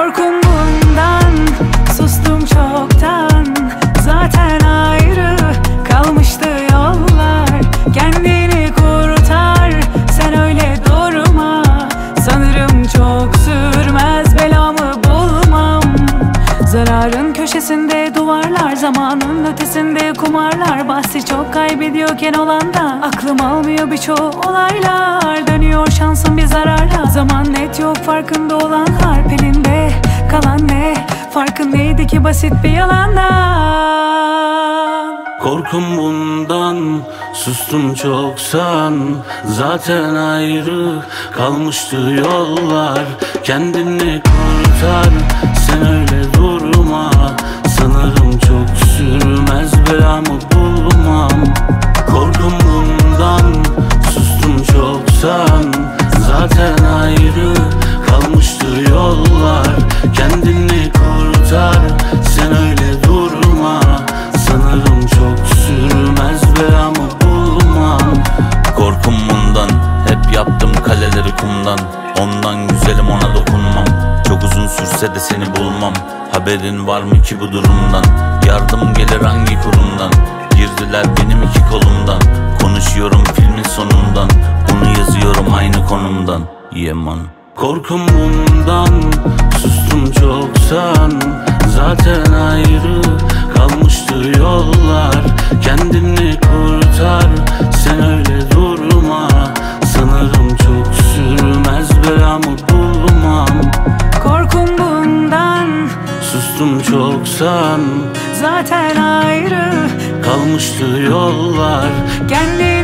Korkum bundan, sustum çoktan. Zaten ayrı kalmıştı yollar. Kendini kurtar, sen öyle durma. Sanırım çok sürmez, belamı bulmam. Zararın köşesinde duvarlar, zamanın ötesinde kumarlar. Bahsi çok kaybediyorken olan da aklım almıyor birçoğu olaylar. Dönüyor şansım bir zararla, zaman net yok farkında olan harp elinde kalan ne? Farkındaydı ki basit bir yalandan. Korkum bundan, sustum çoksan. Zaten ayrı kalmıştı yollar. Kendini kurtar, sen öyle durma. Sanırım çok sürmez, belamı bulmam. Korkum bundan, sustum çoksan. Zaten ayrı kalmıştı yollar. Kendini kurtar, sen öyle durma. Sanırım çok sürmez, belamı bulmam. Korkum bundan, hep yaptım kaleleri kumdan. Ondan güzelim, ona dokunmam. Çok uzun sürse de seni bulmam. Haberin var mı ki bu durumdan? Yardım gelir hangi kurumdan? Girdiler benim iki kolumdan. Konuşuyorum filmin sonundan. Bunu yazıyorum aynı konumdan. Yeman. Korkum bundan, sustum çoksan. Zaten ayrı kalmıştı yollar. Kendini kurtar, sen öyle durma. Sanırım çok sürmez, belamı bulmam. Korkum bundan, sustum çoksan. zaten ayrı Kalmıştı yollar. kendini